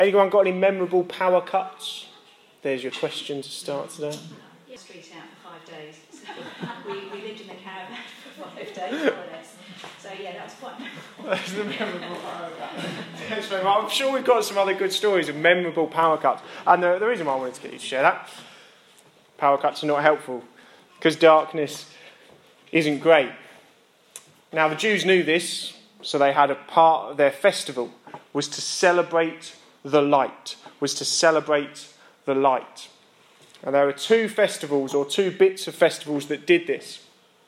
Anyone got any memorable power cuts? There's your question to start today. Street out for 5 days. So we lived in the caravan for 5 days, more or less. So yeah, that was quite memorable. That's the memorable power cut. I'm sure we've got some other good stories of memorable power cuts. And the reason why I wanted to get you to share that, power cuts are not helpful because darkness isn't great. Now the Jews knew this, so they had a part of their festival was to celebrate the light, And there are two festivals, or two bits of festivals that did this.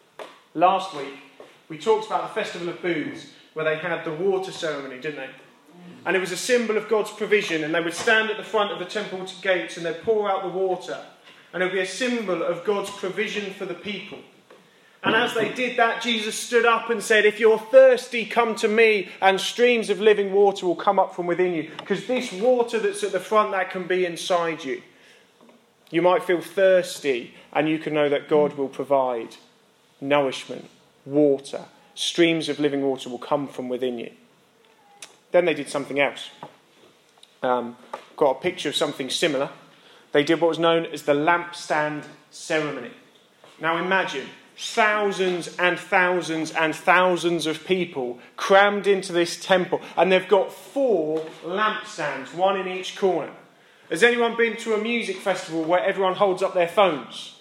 Last week, we talked about the Festival of Booths, where they had the water ceremony, didn't they? And it was a symbol of God's provision, and they would stand at the front of the temple gates and they'd pour out the water. And it would be a symbol of God's provision for the people. And as they did that, Jesus stood up and said, if you're thirsty, come to me, and streams of living water will come up from within you. Because this water that's at the front, that can be inside you. You might feel thirsty, and you can know that God will provide nourishment, water. Streams of living water will come from within you. Then they did something else. Got a picture of something similar. They did what was known as the lampstand ceremony. Now imagine thousands and thousands and thousands of people crammed into this temple, and they've got 4 lampstands, one in each corner. Has anyone been to a music festival where everyone holds up their phones?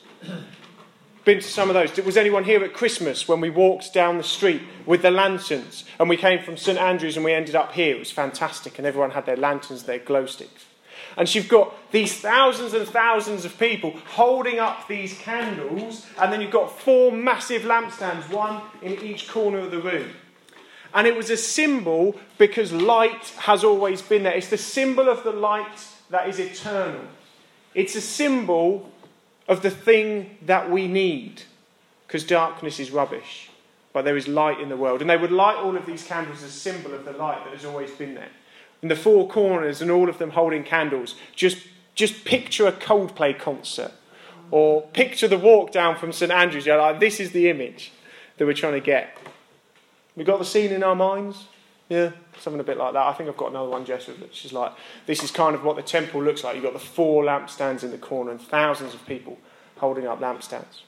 Been to some of those? Was anyone here at Christmas when we walked down the street with the lanterns and we came from St Andrews and we ended up here? It was fantastic, and everyone had their lanterns, their glow sticks. And you've got these thousands and thousands of people holding up these candles, and then you've got 4 massive lampstands, one in each corner of the room. And it was a symbol because light has always been there. It's the symbol of the light that is eternal. It's a symbol of the thing that we need, because darkness is rubbish, but there is light in the world. And they would light all of these candles as a symbol of the light that has always been there. In the 4 corners, and all of them holding candles. Just picture a Coldplay concert, or picture the walk down from St Andrews. You're like, this is the image that we're trying to get. We got the scene in our minds? Yeah, something a bit like that. I think I've got another one, Jess, which is like, this is kind of what the temple looks like. You've got the 4 lampstands in the corner and thousands of people holding up lampstands.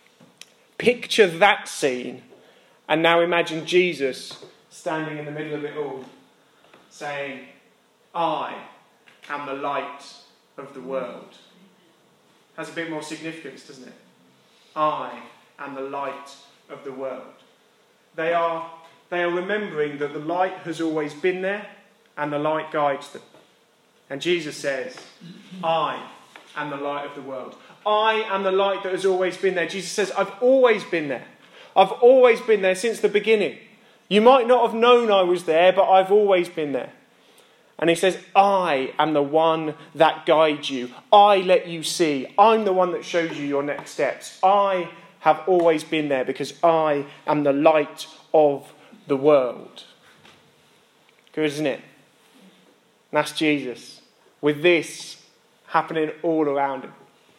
Picture that scene, and now imagine Jesus standing in the middle of it all, saying, I am the light of the world. Has a bit more significance, doesn't it? I am the light of the world. They are remembering that the light has always been there, and the light guides them. And Jesus says, I am the light of the world. I am the light that has always been there. Jesus says, I've always been there. I've always been there since the beginning. You might not have known I was there, but I've always been there. And he says, I am the one that guides you. I let you see. I'm the one that shows you your next steps. I have always been there because I am the light of the world. Good, isn't it? And that's Jesus, with this happening all around him.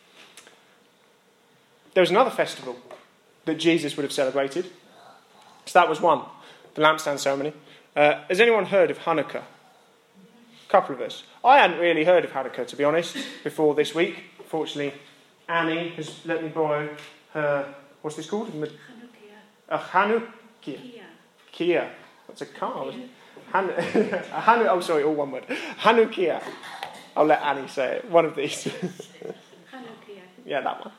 There was another festival that Jesus would have celebrated. So that was one. The lampstand ceremony. Has anyone heard of Hanukkah? A couple of us. I hadn't really heard of Hanukkah, to be honest, before this week. Fortunately, Annie has let me borrow her, what's this called? Hanukkah. Kia. That's a car, isn't it? Oh, sorry, all one word. Hanukkah. I'll let Annie say it. One of these. Hanukkah. Yeah, that one.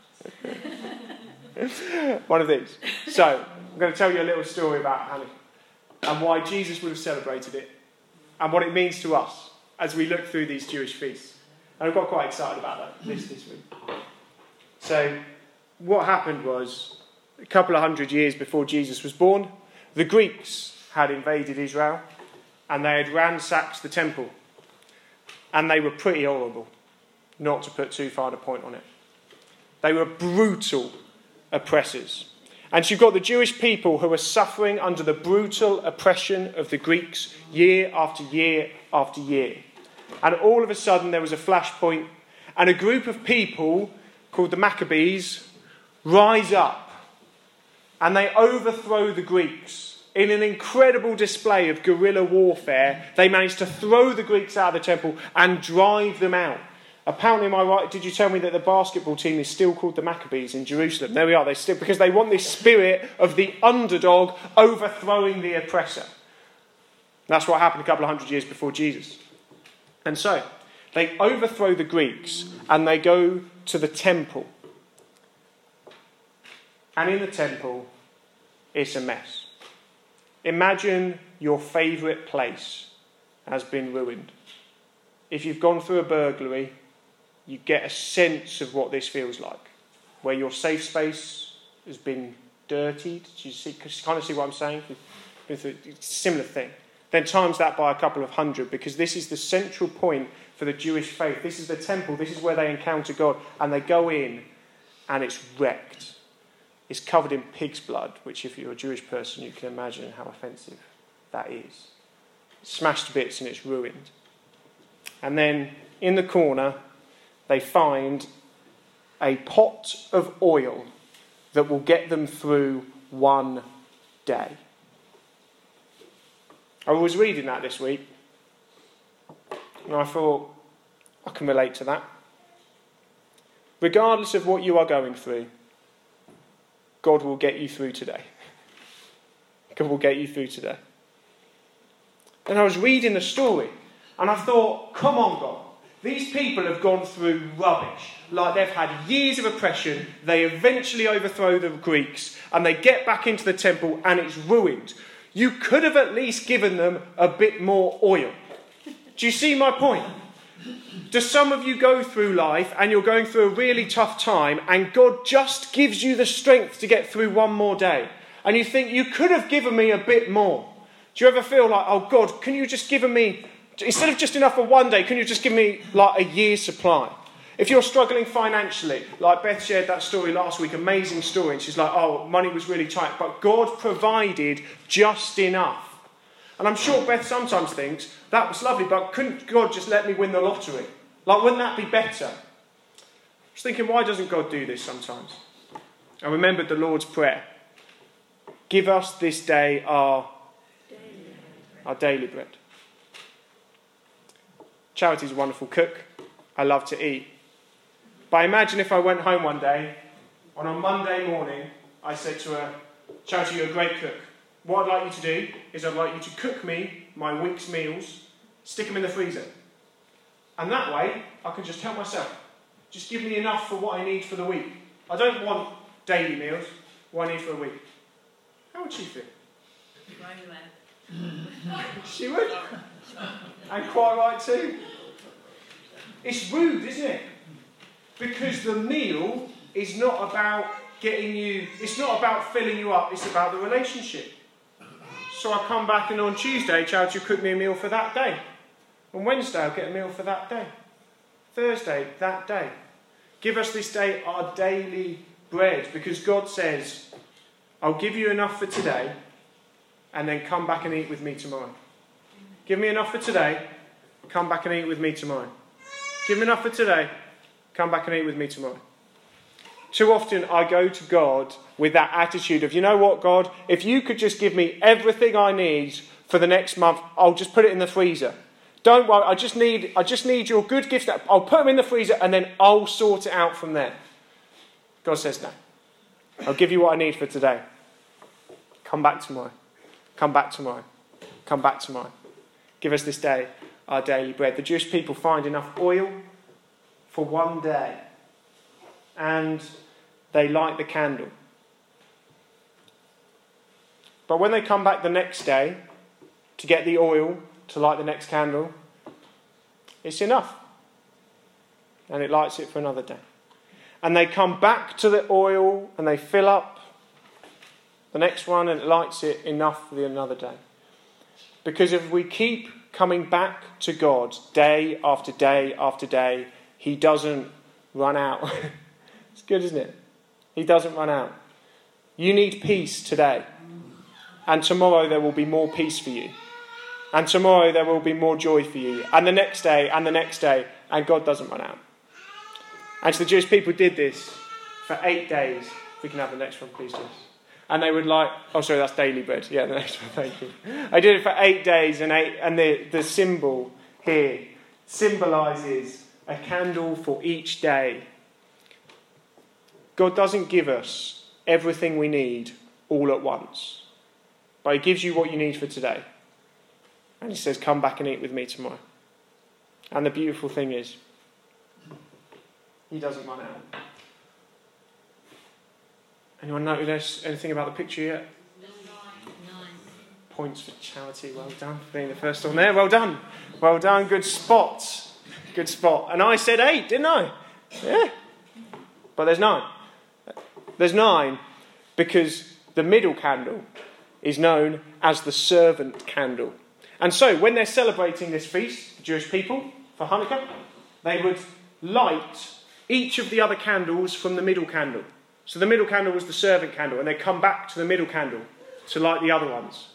One of these. So, I'm going to tell you a little story about Hanukkah and why Jesus would have celebrated it and what it means to us as we look through these Jewish feasts. And I got quite excited about that this week. So, what happened was, a couple of hundred years before Jesus was born, the Greeks had invaded Israel and they had ransacked the temple. And they were pretty horrible, not to put too fine a point on it. They were brutal oppressors. And you've got the Jewish people who are suffering under the brutal oppression of the Greeks year after year after year. And all of a sudden there was a flashpoint, and a group of people called the Maccabees rise up and they overthrow the Greeks in an incredible display of guerrilla warfare, they managed to throw the Greeks out of the temple and drive them out. Apparently, am I right? Did you tell me that the basketball team is still called the Maccabees in Jerusalem? There we are. They still, because they want this spirit of the underdog overthrowing the oppressor. That's what happened a couple of hundred years before Jesus. And so, they overthrow the Greeks and they go to the temple. And in the temple, it's a mess. Imagine your favourite place has been ruined. If you've gone through a burglary, you get a sense of what this feels like, where your safe space has been dirtied. Do you kind of see what I'm saying? It's a similar thing. Then times that by a couple of hundred, because this is the central point for the Jewish faith. This is the temple. This is where they encounter God. And they go in, and it's wrecked. It's covered in pig's blood, which if you're a Jewish person, you can imagine how offensive that is. It's smashed to bits and it's ruined. And then in the corner, they find a pot of oil that will get them through one day. I was reading that this week, and I thought, I can relate to that. Regardless of what you are going through, God will get you through today. God will get you through today. And I was reading the story, and I thought, come on, God. These people have gone through rubbish. Like they've had years of oppression. They eventually overthrow the Greeks, and they get back into the temple, and it's ruined. You could have at least given them a bit more oil. Do you see my point? Do some of you go through life and you're going through a really tough time and God just gives you the strength to get through one more day? And you think, you could have given me a bit more. Do you ever feel like, oh God, can you just give me, instead of just enough for one day, can you just give me like a year's supply? If you're struggling financially, like Beth shared that story last week, amazing story, and she's like, oh, money was really tight, but God provided just enough. And I'm sure Beth sometimes thinks, that was lovely, but couldn't God just let me win the lottery? Like, wouldn't that be better? I was thinking, why doesn't God do this sometimes? I remembered the Lord's Prayer. Give us this day our daily bread. Charity's a wonderful cook. I love to eat. But imagine if I went home one day, on a Monday morning, I said to her, Charity, you're a great cook. What I'd like you to do is I'd like you to cook me my week's meals, stick them in the freezer. And that way, I can just help myself. Just give me enough for what I need for the week. I don't want daily meals, what I need for a week. How would she feel? She would. And quite right too. It's rude, isn't it? Because the meal is not about getting you, it's not about filling you up, it's about the relationship. So I come back and on Tuesday, Charity will cook me a meal for that day. On Wednesday, I'll get a meal for that day. Thursday, that day. Give us this day our daily bread, because God says, I'll give you enough for today, and then come back and eat with me tomorrow. Give me enough for today, come back and eat with me tomorrow. Give me enough for today, come back and eat with me tomorrow. Too often I go to God with that attitude of, you know what, God, if you could just give me everything I need for the next month, I'll just put it in the freezer. Don't worry, I just need your good gifts. I'll put them in the freezer and then I'll sort it out from there. God says, no. I'll give you what I need for today. Come back tomorrow. Come back tomorrow. Come back tomorrow. Give us this day our daily bread. The Jewish people find enough oil for one day. And they light the candle. But when they come back the next day to get the oil to light the next candle, it's enough. And it lights it for another day. And they come back to the oil and they fill up the next one and it lights it enough for another day. Because if we keep coming back to God day after day after day, He doesn't run out. It's good, isn't it? He doesn't run out. You need peace today. And tomorrow there will be more peace for you. And tomorrow there will be more joy for you. And the next day, and the next day. And God doesn't run out. And so the Jewish people did this for 8 days. If we can have the next one, please, Jess. And they would light... Oh, sorry, that's daily bread. Yeah, the next one, thank you. I did it for 8 days, and the symbol here symbolises a candle for each day. God doesn't give us everything we need all at once. But he gives you what you need for today. And he says, come back and eat with me tomorrow. And the beautiful thing is, he doesn't run out. Anyone notice anything about the picture yet? 9. Points for charity. Well done for being the first one there. Well done. Well done. Good spot. Good spot. And I said 8, didn't I? Yeah. But there's 9. There's 9 because the middle candle is known as the servant candle. And so when they're celebrating this feast, the Jewish people, for Hanukkah, they would light each of the other candles from the middle candle. So the middle candle was the servant candle, and they'd come back to the middle candle to light the other ones.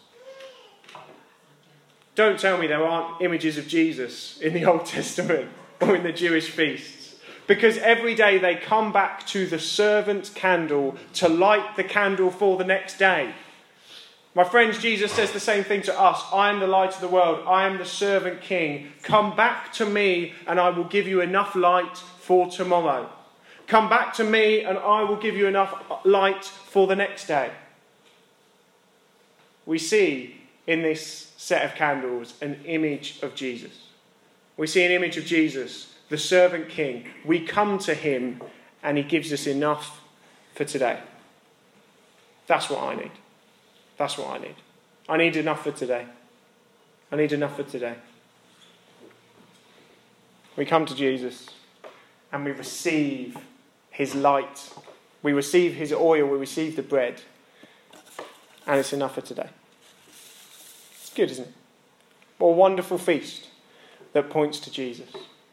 Don't tell me there aren't images of Jesus in the Old Testament or in the Jewish feasts. Because every day they come back to the servant candle to light the candle for the next day. My friends, Jesus says the same thing to us. I am the light of the world. I am the servant king. Come back to me and I will give you enough light for tomorrow. Come back to me and I will give you enough light for the next day. We see in this set of candles an image of Jesus. We see an image of Jesus, the servant king. We come to him and he gives us enough for today. That's what I need. That's what I need. I need enough for today. I need enough for today. We come to Jesus and we receive his light. We receive his oil. We receive the bread. And it's enough for today. It's good, isn't it? What a wonderful feast that points to Jesus.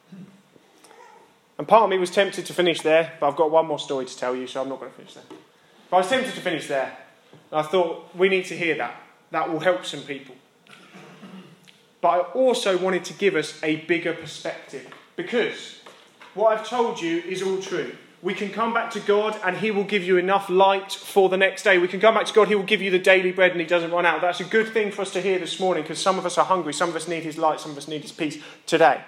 And part of me was tempted to finish there, but I've got one more story to tell you, so I'm not going to finish there. But I was tempted to finish there. And I thought, we need to hear that. That will help some people. But I also wanted to give us a bigger perspective. Because what I've told you is all true. We can come back to God and he will give you enough light for the next day. We can come back to God, he will give you the daily bread and he doesn't run out. That's a good thing for us to hear this morning because some of us are hungry, some of us need his light, some of us need his peace today.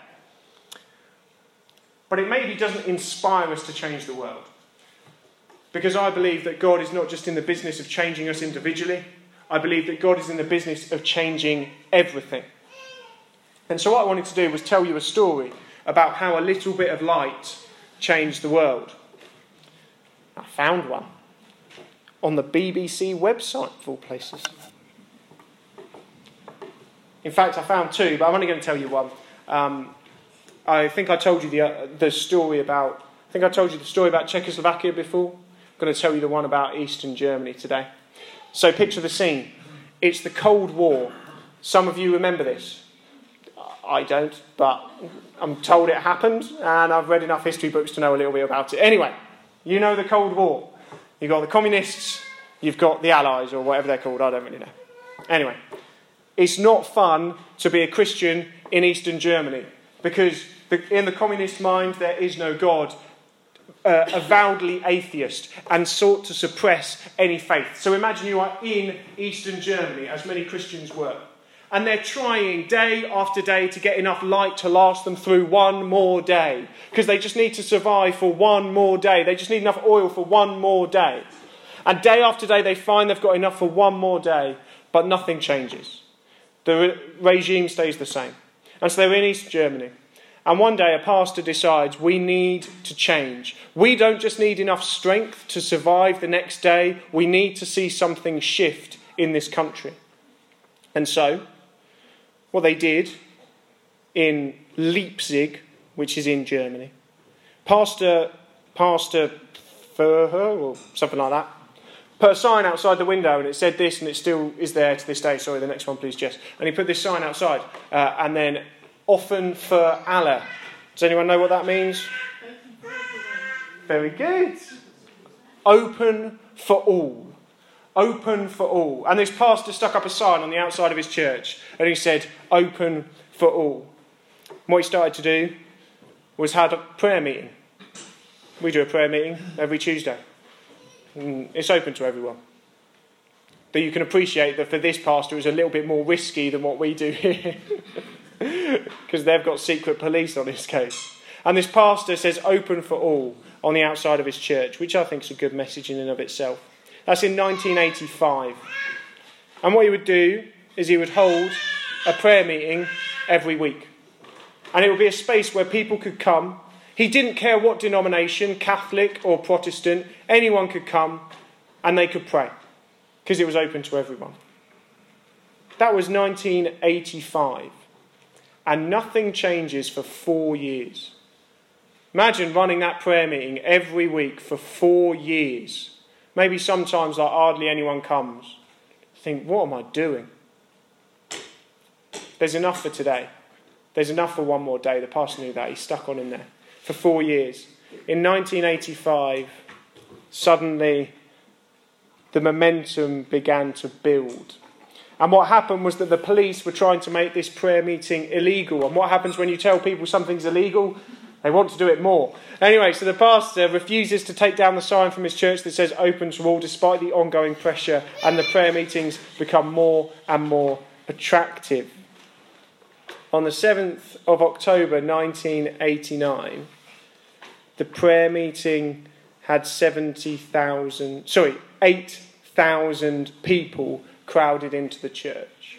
But it maybe doesn't inspire us to change the world. Because I believe that God is not just in the business of changing us individually. I believe that God is in the business of changing everything. And so what I wanted to do was tell you a story about how a little bit of light changed the world. I found one on the BBC website, of all places. In fact, I found 2, but I'm only going to tell you one. I think I told you the story about. I think I told you the story about Czechoslovakia before. I'm going to tell you the one about Eastern Germany today. So picture the scene. It's the Cold War. Some of you remember this. I don't, but I'm told it happened, and I've read enough history books to know a little bit about it. Anyway, you know the Cold War. You've got the communists, you've got the Allies, or whatever they're called, I don't really know. Anyway, it's not fun to be a Christian in Eastern Germany, because in the communist mind there is no God, avowedly atheist, and sought to suppress any faith. So imagine you are in Eastern Germany, as many Christians were. And they're trying day after day to get enough light to last them through one more day. Because they just need to survive for one more day. They just need enough oil for one more day. And day after day they find they've got enough for one more day. But nothing changes. The regime stays the same. And so they're in East Germany. And one day a pastor decides we need to change. We don't just need enough strength to survive the next day. We need to see something shift in this country. And so what they did in Leipzig, which is in Germany, Pastor Furher, or something like that, put a sign outside the window and it said this, and it still is there to this day. Sorry, the next one please, Jess. And he put this sign outside, and then Offen für alle. Does anyone know what that means? Very good. Open for all. Open for all. And this pastor stuck up a sign on the outside of his church and he said, open for all. And what he started to do was had a prayer meeting. We do a prayer meeting every Tuesday. And it's open to everyone. that you can appreciate that for this pastor it's a little bit more risky than what we do here. Because they've got secret police on his case. And this pastor says open for all on the outside of his church, which I think is a good message in and of itself. That's in 1985. And what he would do is he would hold a prayer meeting every week. And it would be a space where people could come. He didn't care what denomination, Catholic or Protestant, anyone could come and they could pray. Because it was open to everyone. That was 1985. And nothing changes for 4 years. Imagine running that prayer meeting every week for 4 years. Maybe sometimes like hardly anyone comes. Think, what am I doing? There's enough for today. There's enough for one more day. The pastor knew that. He stuck on in there for 4 years. In 1985, suddenly the momentum began to build. And what happened was that the police were trying to make this prayer meeting illegal. And what happens when you tell people something's illegal? They want to do it more. Anyway, so the pastor refuses to take down the sign from his church that says open to all despite the ongoing pressure, and the prayer meetings become more and more attractive. On the 7th of October 1989, the prayer meeting had 8,000 people crowded into the church.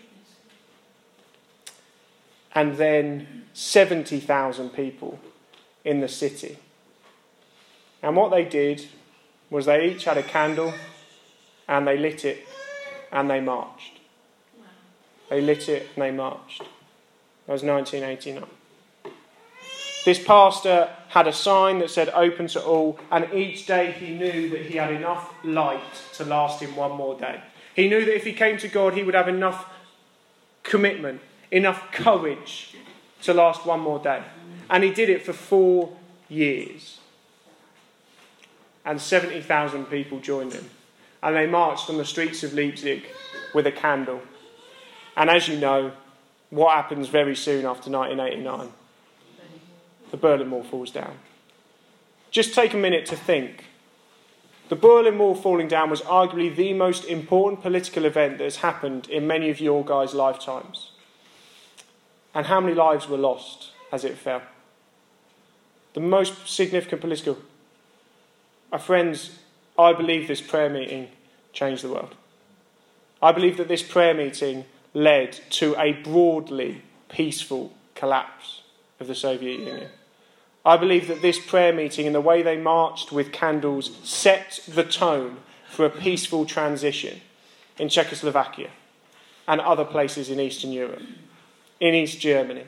And then 70,000 people in the city. And what they did was they each had a candle and they lit it and they marched. They lit it and they marched. That was 1989. This pastor had a sign that said open to all, and each day he knew that he had enough light to last him one more day. He knew that if he came to God, he would have enough commitment, enough courage to last one more day. And he did it for 4 years. And 70,000 people joined him. And they marched on the streets of Leipzig with a candle. And as you know, what happens very soon after 1989? The Berlin Wall falls down. Just take a minute to think. The Berlin Wall falling down was arguably the most important political event that has happened in many of your guys' lifetimes. And how many lives were lost as it fell? The most significant political. My friends, I believe this prayer meeting changed the world. I believe that this prayer meeting led to a broadly peaceful collapse of the Soviet Union. I believe that this prayer meeting and the way they marched with candles set the tone for a peaceful transition in Czechoslovakia and other places in Eastern Europe, in East Germany.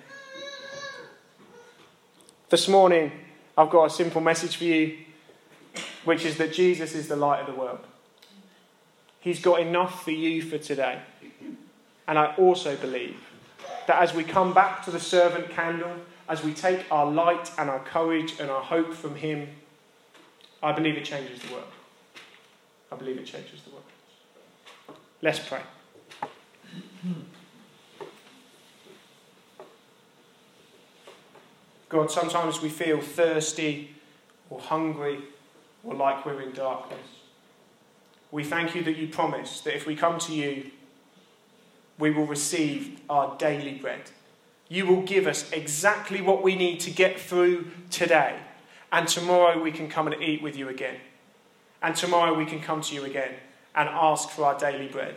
This morning, I've got a simple message for you, which is that Jesus is the light of the world. He's got enough for you for today. And I also believe that as we come back to the servant candle, as we take our light and our courage and our hope from him, I believe it changes the world. I believe it changes the world. Let's pray. God, sometimes we feel thirsty or hungry or like we're in darkness. We thank you that you promise that if we come to you, we will receive our daily bread. You will give us exactly what we need to get through today. And tomorrow we can come and eat with you again. And tomorrow we can come to you again and ask for our daily bread.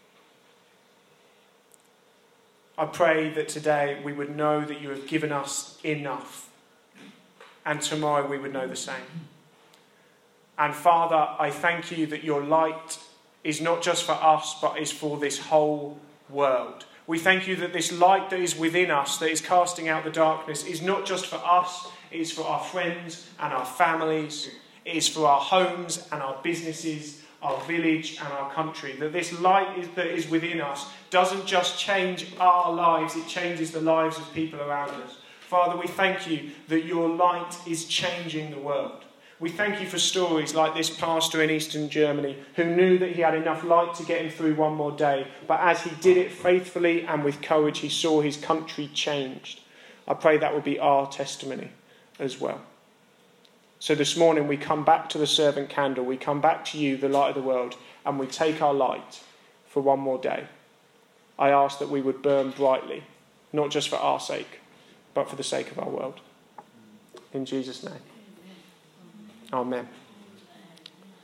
I pray that today we would know that you have given us enough. And tomorrow we would know the same. And Father, I thank you that your light is not just for us, but is for this whole world. We thank you that this light that is within us, that is casting out the darkness, is not just for us, it is for our friends and our families, it is for our homes and our businesses, our village and our country. That this light that is within us doesn't just change our lives, it changes the lives of people around us. Father, we thank you that your light is changing the world. We thank you for stories like this pastor in Eastern Germany who knew that he had enough light to get him through one more day. But as he did it faithfully and with courage, he saw his country changed. I pray that will be our testimony as well. So this morning we come back to the servant candle. We come back to you, the light of the world, and we take our light for one more day. I ask that we would burn brightly, not just for our sake, but for the sake of our world. In Jesus' name. Amen.